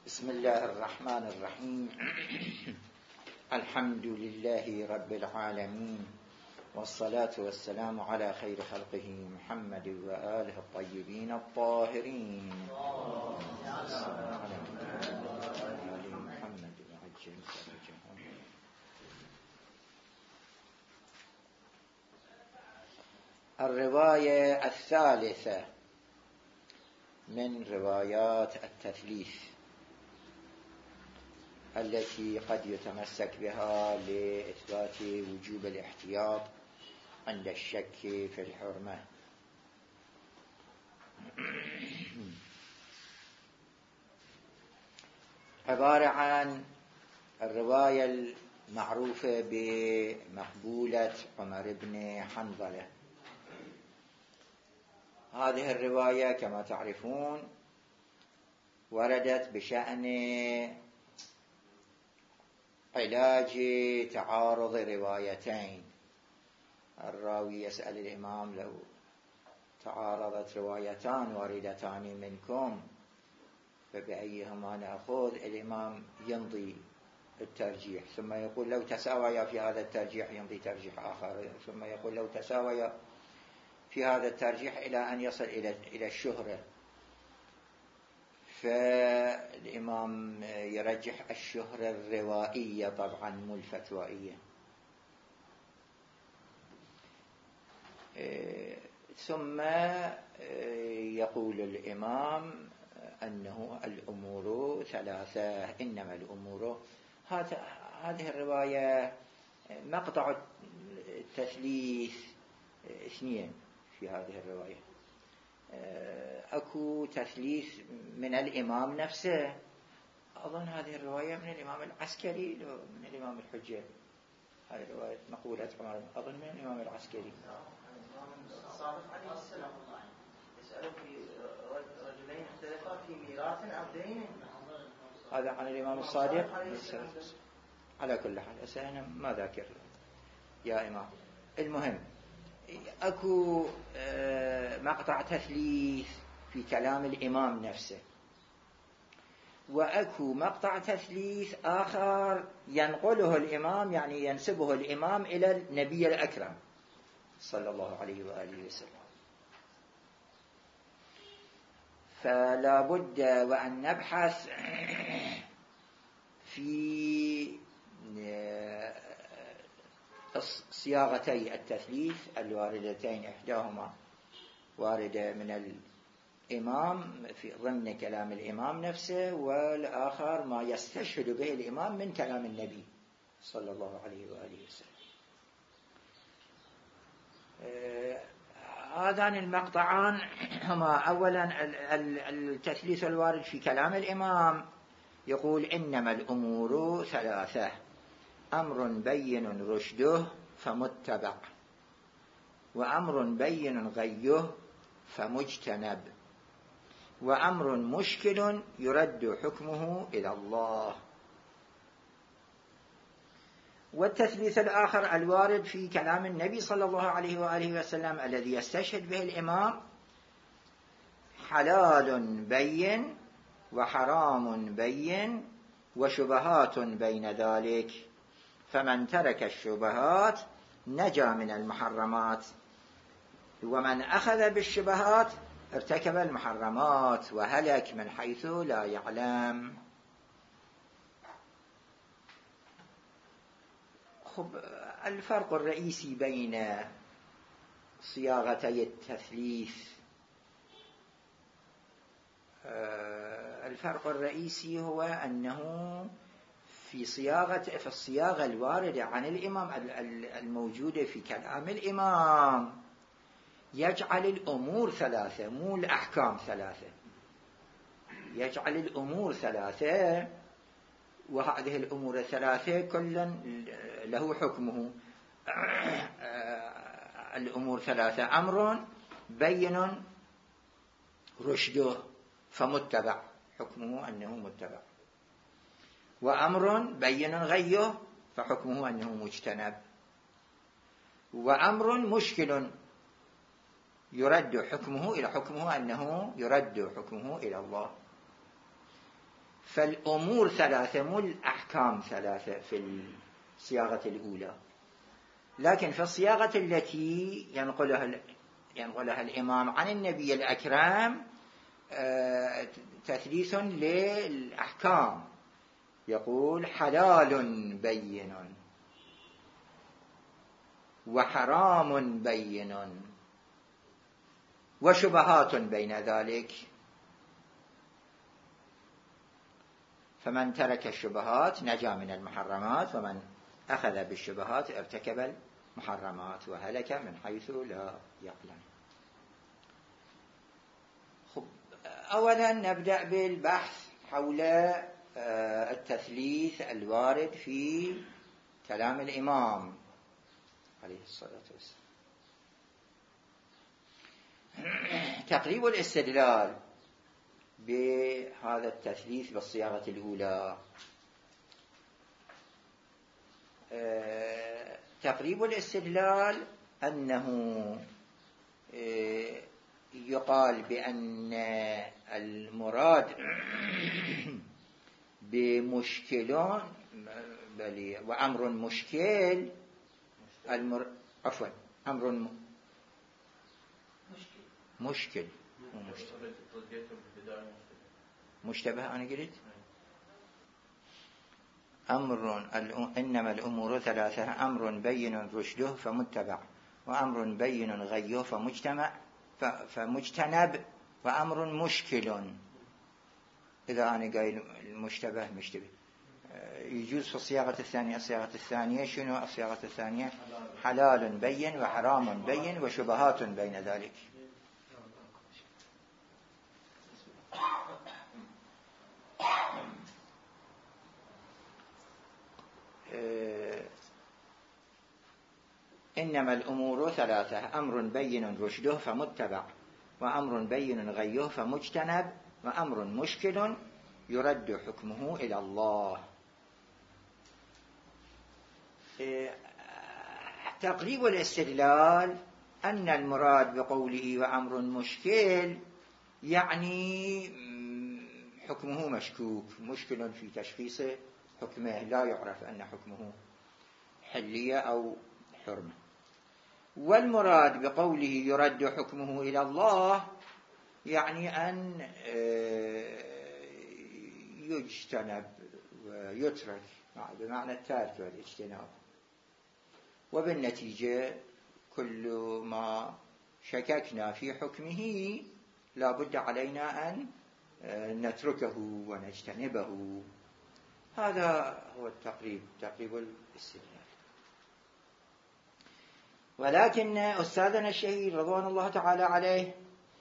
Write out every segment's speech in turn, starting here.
بسم الله الرحمن الرحيم. الحمد لله رب العالمين، والصلاة والسلام على خير خلقه محمد وآله الطيبين الطاهرين. الرواية الثالثة من روايات التثليث التي قد يتمسك بها لإثبات وجوب الاحتياط عند الشك في الحرمة. عبارة عن الرواية المعروفة بمقبولة عمر بن حنظلة. هذه الرواية كما تعرفون وردت بشأن علاج تعارض روايتين. الراوي يسأل الإمام: لو تعارضت روايتان واردتان منكم فبأيهما نأخذ؟ الإمام يمضي الترجيح، ثم يقول لو تساويا في هذا الترجيح يمضي ترجيح آخر، ثم يقول لو تساويا في هذا الترجيح إلى أن يصل إلى الشهرة، فالإمام يرجح الشهرة الروائية طبعا مو الفتوائية. ثم يقول الإمام أنه الأمور ثلاثة، إنما الأمور. هذه الرواية مقطع التثليث اثنين في هذه الرواية. أكو تثليث من الإمام نفسه، أظن هذه الرواية من الإمام العسكري من الإمام الحجة. هذه الرواية مقولة عمر أظن من الإمام العسكري. الإمام الصادق عليه السلام يسأله في رجلين اختلفا في ميراث أو دين. هذا عن الإمام الصادق على كل حال. أنا ما ذاكر يا إمام. المهم أكو مقطع تثليث في كلام الإمام نفسه، وأكو مقطع تثليث آخر ينقله الإمام، يعني ينسبه الإمام إلى النبي الأكرم صلى الله عليه وآله وسلم. فلا بد وأن نبحث في صياغتي التثليث الواردتين، إحداهما واردة من الإمام في ضمن كلام الإمام نفسه، والآخر ما يستشهد به الإمام من كلام النبي صلى الله عليه وآله وسلم. هذان المقطعان هما: أولا التثليث الوارد في كلام الإمام يقول: إنما الأمور ثلاثة، أمر بين رشده فمتبع، وأمر بين غيه فمجتنب، وأمر مشكل يرد حكمه إلى الله. والتثليث الآخر الوارد في كلام النبي صلى الله عليه وآله وسلم الذي يستشهد به الإمام: حلال بين وحرام بين وشبهات بين ذلك، فمن ترك الشبهات نجا من المحرمات، ومن أخذ بالشبهات ارتكب المحرمات وهلك من حيث لا يعلم. الفرق الرئيسي بين صياغتي التثليث، الفرق الرئيسي هو أنه في الصياغة الواردة عن الإمام الموجودة في كلام الإمام يجعل الأمور ثلاثة، مو الأحكام ثلاثة، يجعل الأمور ثلاثة، وهذه الأمور الثلاثة كل له حكمه. الأمور ثلاثة: أمر بين رشده فمتبع، حكمه أنه متبع، وأمر بين غيه فحكمه أنه مجتنب، وأمر مشكل يرد حكمه أنه يرد حكمه إلى الله. فالأمور ثلاثة مو الأحكام ثلاثة في الصياغة الأولى، لكن في الصياغة التي ينقلها الإمام عن النبي الأكرم تثليث للأحكام، يقول حلال بين وحرام بين وشبهات بين ذلك، فمن ترك الشبهات نجا من المحرمات، ومن أخذ بالشبهات ارتكب المحرمات وهلك من حيث لا يعلم. أولا نبدأ بالبحث حول التثليث الوارد في كلام الإمام عليه الصلاة والسلام. تقريب الاستدلال بهذا التثليث بالصياغة الأولى. تقريب الاستدلال أنه يقال بأن المراد بمشكل وأمر مشكل أمر مشكل مشتبه. أنا قلت إنما الأمور ثلاثة: أمر بين رشده فمتبع، وأمر بين غيه فمجتنب، وأمر مشكل. إذا أنا قايل المشتبه مشتبه، يجوز في الصياغة الثانية. الصياغة الثانية شنو؟ الصياغة الثانية حلال بين وحرام بين وشبهات بين ذلك. إنما الأمور ثلاثة: أمر بين رشده فمتبع، وأمر بين غيه فمجتنب، وأمر مشكل يرد حكمه إلى الله. تقريب الاستدلال أن المراد بقوله وأمر مشكل يعني حكمه مشكوك، مشكل في تشخيص حكمه، لا يعرف أن حكمه حلية أو حرمة. والمراد بقوله يرد حكمه إلى الله يعني أن يجتنب ويترك، بمعنى الترك والاجتناب. وبالنتيجة كل ما شككنا في حكمه لا بد علينا أن نتركه ونجتنبه. هذا هو التقريب، تقريب الاستدلال. ولكن أستاذنا الشهير رضوان الله تعالى عليه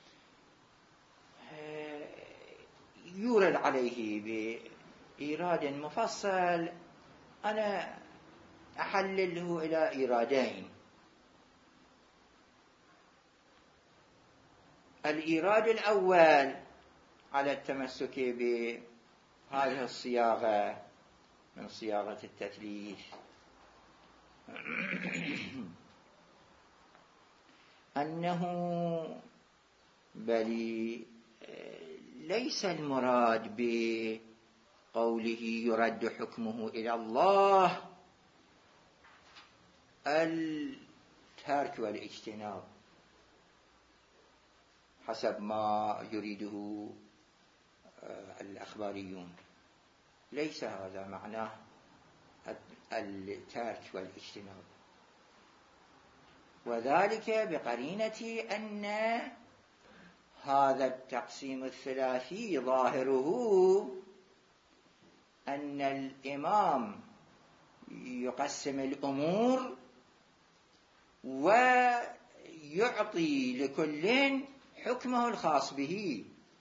يورد عليه بإيراد مفصل، أنا أحلله إلى إيرادين. الإيراد الأول على التمسك بهذه الصياغة من صياغة التثليث، أنه بل ليس المراد بقوله يرد حكمه إلى الله الترك والاجتناب حسب ما يريده الأخباريون، ليس هذا معناه الترك والاجتناب، وذلك بقرينة أن هذا التقسيم الثلاثي ظاهره أن الإمام يقسم الأمور ويعطي لكل حكمه الخاص به.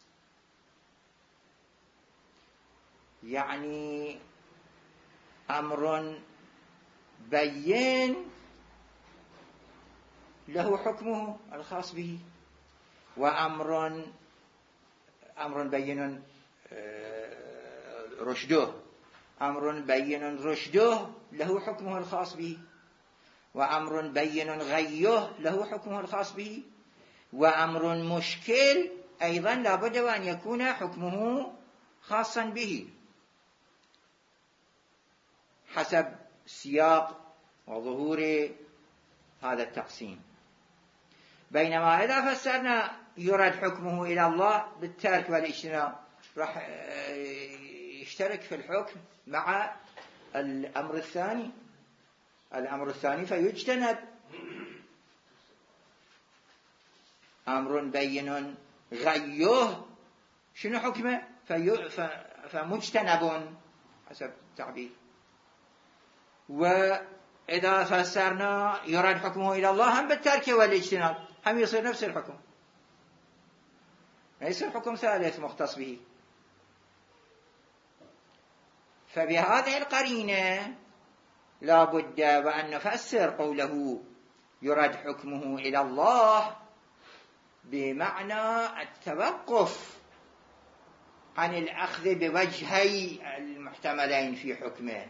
يعني أمر بين له حكمه الخاص به، وأمر بين رشده، أمر بين رشده له حكمه الخاص به، وأمر بين غيه له حكمه الخاص به، وأمر مشكل أيضا لا بد أن يكون حكمه خاصا به. حسب سياق وظهور هذا التقسيم. بينما إذا فسرنا يرد حكمه إلى الله بالترك والاجتناب راح يشترك في الحكم مع الأمر الثاني. الأمر الثاني فيجتنب، أمر بين غيه شنو حكمه؟ فمجتنب حسب التعبير. وإذا فسرنا يرد حكمه إلى الله هم بالترك والاجتناب هم يصير نفس الحكم، ما يصير حكم ثالث مختص به. فبهذه القرينة لا بد وأن نفسر قوله يرد حكمه إلى الله بمعنى التوقف عن الأخذ بوجهي المحتملين في حكمه.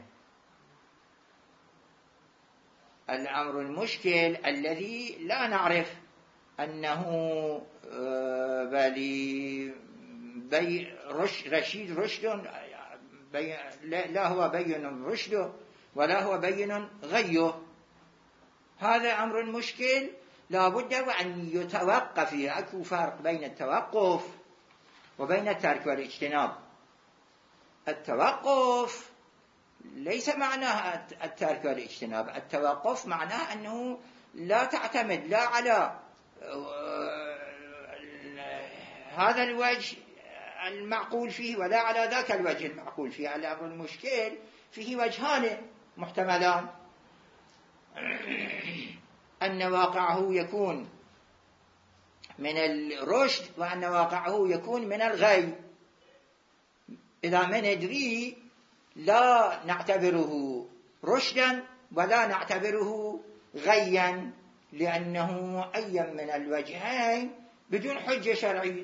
الأمر المشكل الذي لا نعرف أنه رشيد رشد لا هو بين رشده ولا هو بين غيه، هذا أمر مشكل لا بد وأن يتوقف. أكو فرق بين التوقف وبين الترك والاجتناب. التوقف ليس معناه الترك والاجتناب، التوقف معناه أنه لا تعتمد لا على هذا الوجه المعقول فيه ولا على ذاك الوجه المعقول فيه. الأمر المشكل فيه وجهان محتملان، أن واقعه يكون من الرشد وأن واقعه يكون من الغي. إذا ما ندري لا نعتبره رشدا ولا نعتبره غيا، لأنه أي من الوجهين بدون حجة شرعية،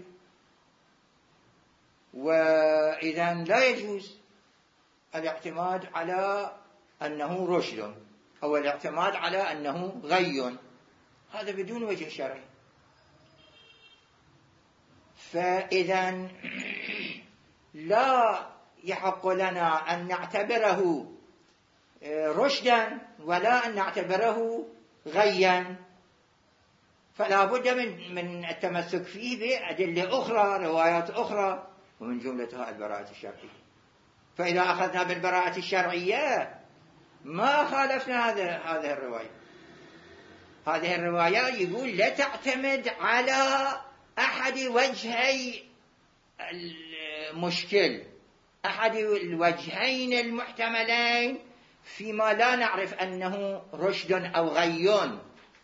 وإذا لا يجوز الاعتماد على أنه رشد أو الاعتماد على أنه غي، هذا بدون وجه شرعي. فإذا لا يحق لنا أن نعتبره رشدا ولا أن نعتبره غيا، فلا بد من التمسك فيه بأدلة أخرى، روايات أخرى، ومن جملتها البراءة الشرعية. فإذا أخذنا بالبراءة الشرعية ما خالفنا هذه الرواية. هذه الرواية يقول لا تعتمد على أحد وجهي المشكل، أحد الوجهين المحتملين فيما لا نعرف أنه رشد أو غي.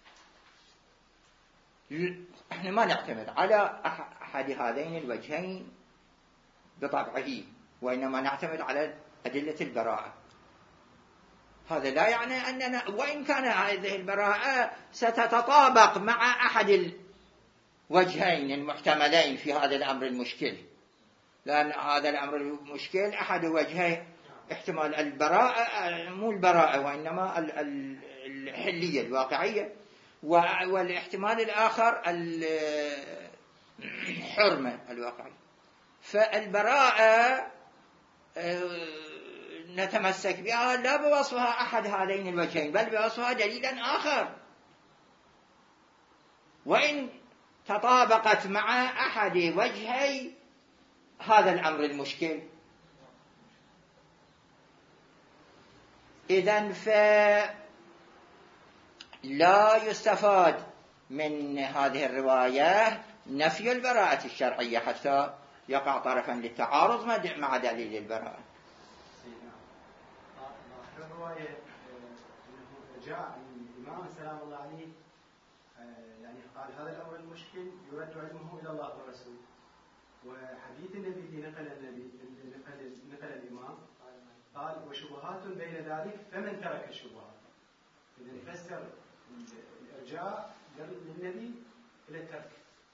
احنا ما نعتمد على أحد هذين الوجهين بطبعه، وإنما نعتمد على أدلة البراءة. هذا لا يعني أننا وإن كان هذه البراءة ستتطابق مع أحد الوجهين المحتملين في هذا الأمر المشكل، لأن هذا الأمر المشكل أحد وجهي احتمال البراءة، مو البراءة وإنما الحلية الواقعية، والاحتمال الآخر الحرمة الواقعية. فالبراءة نتمسك بها لا بوصفها أحد هذين الوجهين بل بوصفها دليلا آخر، وإن تطابقت مع أحد وجهي هذا الأمر المشكل. إذن فلا يستفاد من هذه الرواية نفي البراءة الشرعية حتى يقع طرفا للتعارض مع دليل البراءة. الرواية جاء الإمام سلام الله عليه يعني قال هذا الأمر المشكل يرد علمه إلى الله والرسول، وحديث النبي اللي نقل الإمام قال وشبهات بين ذلك فمن ترك الشبهات. إذا نفسر الإرجاء للنبي إلى الترك.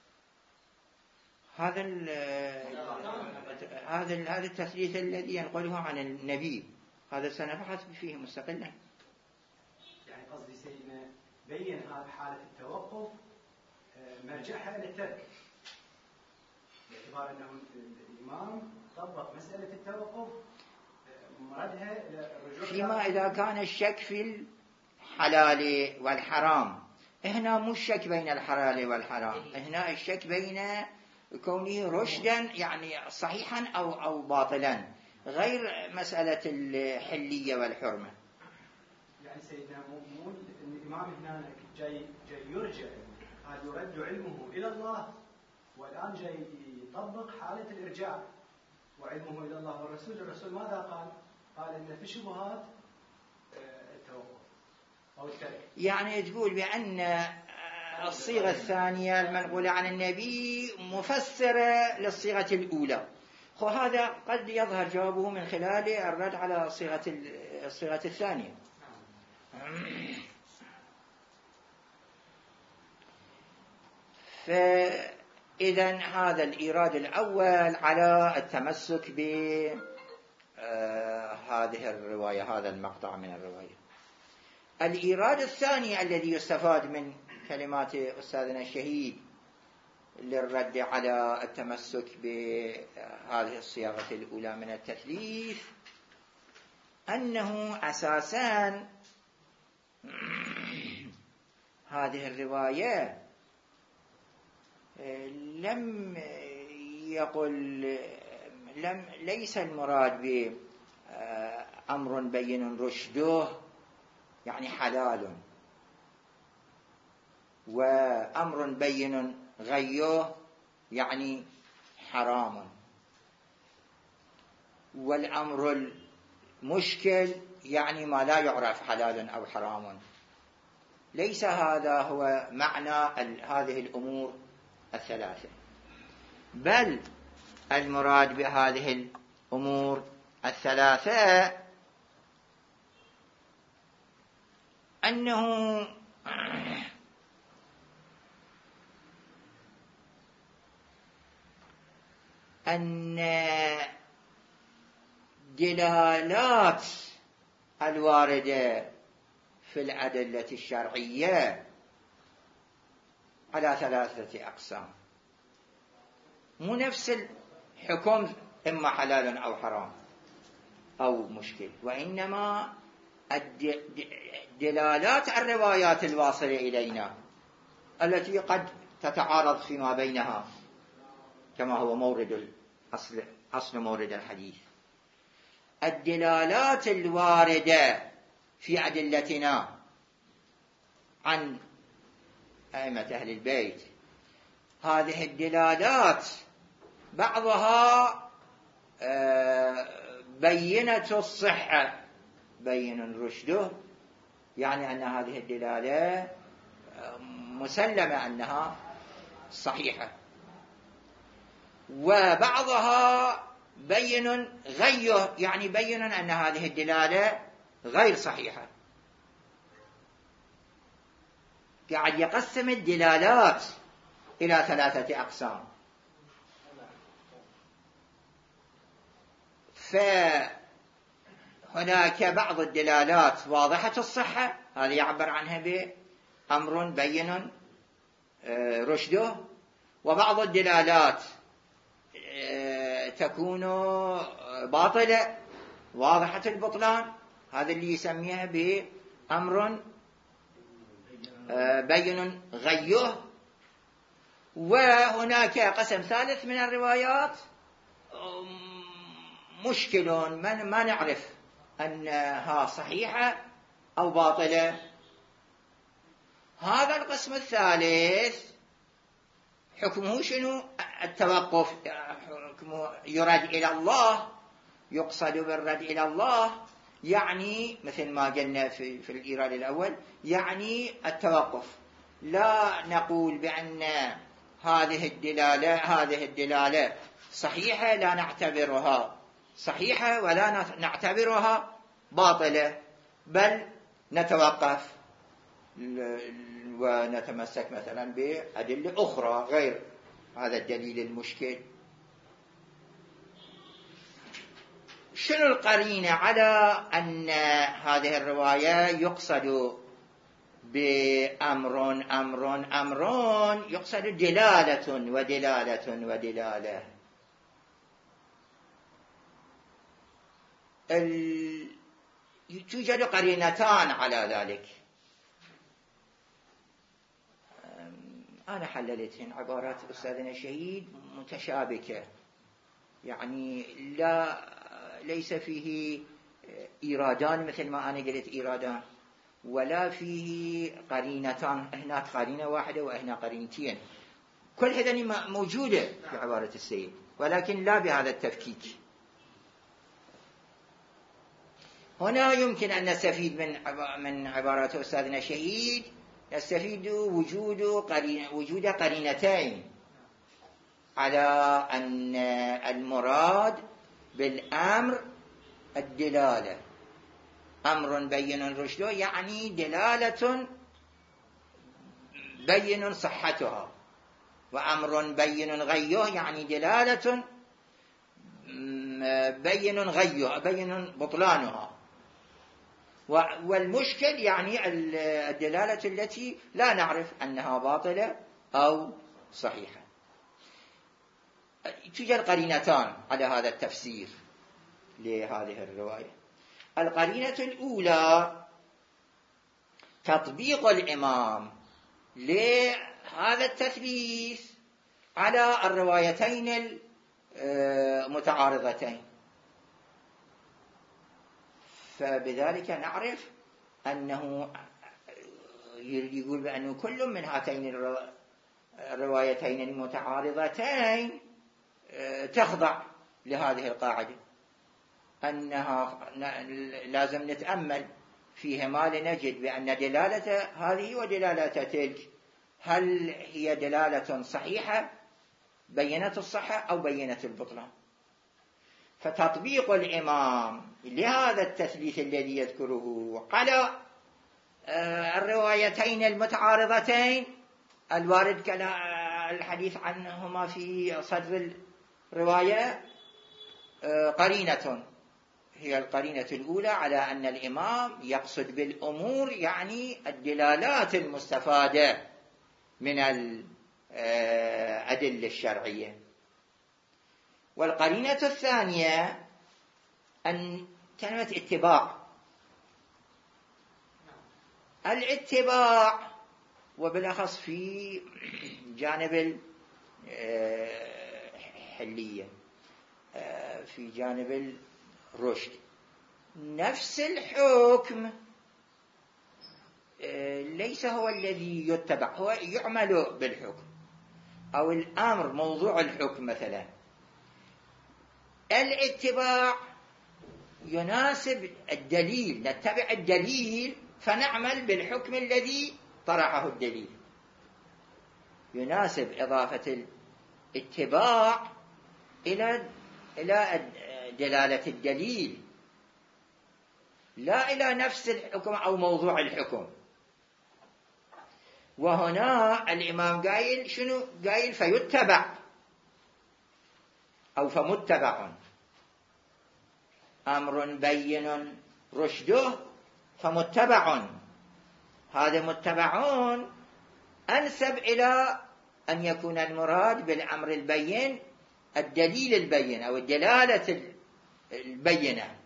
هذا التثليث الذي ينقله عن النبي هذا سنبحث فيه مستقلا. يعني قصدي سيدنا بين هذه حالة التوقف مرجعها إلى الترك، باعتبار أنه الإمام طبق مسألة التوقف مردها إلى الرجوع فيما إذا كان الشك في الحلال والحرام. هنا مو الشك بين الحلال والحرام، هنا الشك بين كونه رشدا يعني صحيحا أو باطلا، غير مسألة الحلية والحرمة. يعني سيدنا مو الإمام هنا جاي يرجع، هذا يرد علمه إلى الله، والآن جاي يطبق حالة الإرجاع وعلمه إلى الله والرسول. الرسول ماذا قال؟ قال إن في شبهات التوقف أو الترك. يعني تقول بأن الصيغة الثانية المنقولة عن النبي مفسرة للصيغة الأولى. وهذا قد يظهر جوابه من خلال الرد على الصيغة الثانية. فإذا هذا الإيراد الأول على التمسك بهذه الرواية، هذا المقطع من الرواية. الإيراد الثاني الذي يستفاد من كلمات أستاذنا الشهيد للرد على التمسك بهذه الصياغة الأولى من التثليث، أنه أساساً هذه الرواية ليس المراد بأمر بين رشده يعني حلال، وأمر بين غيه يعني حرام، والأمر المشكل يعني ما لا يعرف حلال أو حرام. ليس هذا هو معنى هذه الأمور الثلاثة، بل المراد بهذه الأمور الثلاثة أنه أن دلالات الواردة في الأدلة الشرعية على ثلاثة أقسام، مو نفس الحكم إما حلال أو حرام أو مشكل، وإنما دلالات الروايات الواصلة إلينا التي قد تتعارض فيما بينها، كما هو مورد أصل مورد الحديث. الدلالات الواردة في أدلتنا عن أئمة أهل البيت، هذه الدلالات بعضها بينة الصحة بين رشده، يعني أن هذه الدلالة مسلمة أنها صحيحة، وبعضها بين غيه، يعني بين أن هذه الدلالة غير صحيحة. قاعد يقسم الدلالات إلى ثلاثة أقسام. فهناك بعض الدلالات واضحة الصحة، هذا يعبر عنها بأمر بين رشده، وبعض الدلالات تكون باطلة واضحة البطلان، هذا اللي يسميها بأمر بين غيه. وهناك قسم ثالث من الروايات مشكل ما نعرف أنها صحيحة أو باطلة. هذا القسم الثالث حكمه شنو؟ التوقف، حكمه يرد إلى الله، يقصد بالرد إلى الله، يعني مثل ما قلنا في الإيراد الأول، يعني التوقف. لا نقول بأن هذه الدلالة صحيحة لا نعتبرها صحيحة، ولا نعتبرها باطلة، بل نتوقف ونتمسك مثلا بأدلة أخرى غير هذا الدليل المشكل. شنو القرينة على أن هذه الرواية يقصد بأمر يقصد دلالة ودلالة؟ توجد قرينتان على ذلك. أنا حللتهن عبارات أستاذنا الشهيد متشابكة، يعني ليس فيه إيرادان مثل ما أنا قلت إيرادان، ولا فيه قرينتان، هناك قرينة واحدة وهنا قرينتين، كل هذين موجودة في عبارة السيد، ولكن لا بهذا التفكيك. هنا يمكن أن نستفيد من عبارات أستاذنا الشهيد، نستفيد وجود قرينتين على أن المراد بالأمر الدلالة. أمر بين رشده يعني دلالة بين صحتها، وأمر بين غيه يعني دلالة بين غيه بين بطلانها. والمشكل يعني الدلالة التي لا نعرف أنها باطلة أو صحيحة. توجد قرينتان على هذا التفسير لهذه الرواية. القرينة الأولى تطبيق الإمام لهذا التثليث على الروايتين المتعارضتين، فبذلك نعرف أنه يقول بأنه كل من هاتين الروايتين المتعارضتين تخضع لهذه القاعدة، أنها لازم نتأمل فيهما لنجد بأن دلالة هذه ودلالة تلك هل هي دلالة صحيحة بينت الصحة أو بينت البطلان. فتطبيق الإمام لهذا التثليث الذي يذكره على الروايتين المتعارضتين الوارد الحديث عنهما في صدر الرواية قرينة، هي القرينة الأولى على أن الإمام يقصد بالأمور يعني الدلالات المستفادة من الأدلة الشرعية. والقرينة الثانية أن كلمة اتباع، الاتباع وبالأخص في جانب الحلية، في جانب الرشد، نفس الحكم ليس هو الذي يتبع، هو يعمل بالحكم أو الأمر موضوع الحكم. مثلا الاتباع يناسب الدليل، نتبع الدليل فنعمل بالحكم الذي طرحه الدليل، يناسب إضافة الاتباع إلى دلالة الدليل لا إلى نفس الحكم أو موضوع الحكم. وهنا الإمام قايل شنو؟ قايل فيتبع أو فمتبع، أمر بين رشده فمتبع، هذا متبعون أنسب إلى أن يكون المراد بالأمر البين الدليل البين أو الدلالة البينة.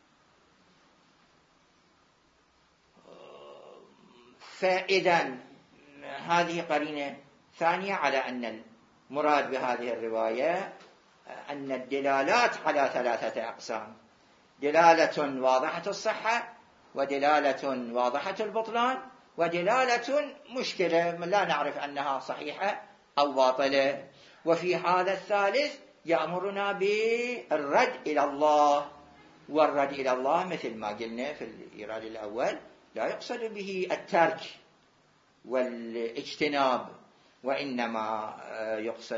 فإذا هذه قرينة ثانية على أن المراد بهذه الرواية أن الدلالات على ثلاثة أقسام: دلالة واضحة الصحة، ودلالة واضحة البطلان، ودلالة مشكلة لا نعرف أنها صحيحة أو باطلة. وفي هذا الثالث يأمرنا بالرد إلى الله، والرد إلى الله مثل ما قلنا في الإيراد الأول لا يقصد به الترك والاجتناب، وإنما يقصد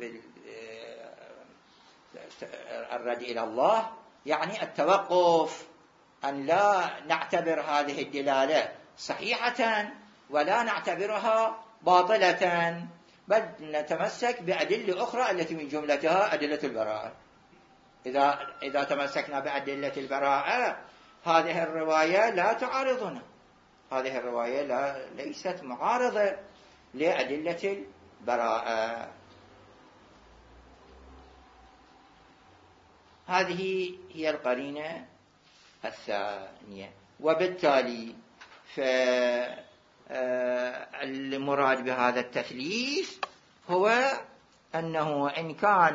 بالرد إلى الله يعني التوقف، أن لا نعتبر هذه الدلالة صحيحة ولا نعتبرها باطلة، بل نتمسك بأدلة أخرى التي من جملتها أدلة البراءة. إذا تمسكنا بأدلة البراءة هذه الرواية لا تعارضنا، هذه الرواية ليست معارضة لأدلة البراءة. هذه هي القرينة الثانية. وبالتالي فالمراد بهذا التثليث هو أنه إن كان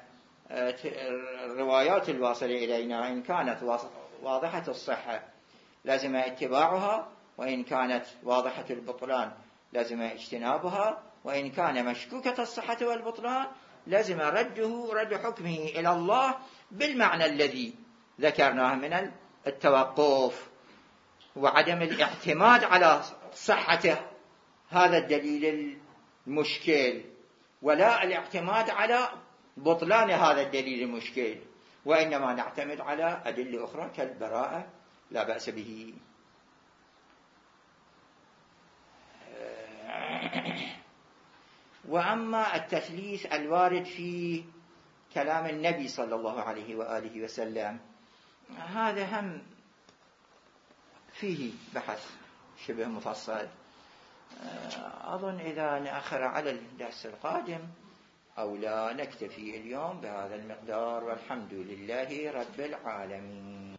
الروايات الواصلة إلينا إن كانت واضحة الصحة لازم اتباعها، وإن كانت واضحة البطلان لازم اجتنابها، وإن كان مشكوكة الصحة والبطلان لازم رد حكمه إلى الله بالمعنى الذي ذكرناه من التوقف وعدم الاعتماد على صحة هذا الدليل المشكل، ولا الاعتماد على بطلان هذا الدليل المشكل، وإنما نعتمد على أدلة أخرى كالبراءة لا بأس به. وأما التثليث الوارد في كلام النبي صلى الله عليه وآله وسلم هذا هم فيه بحث شبه مفصل، أظن إذا نأخر على الدرس القادم أو لا نكتفي اليوم بهذا المقدار، والحمد لله رب العالمين.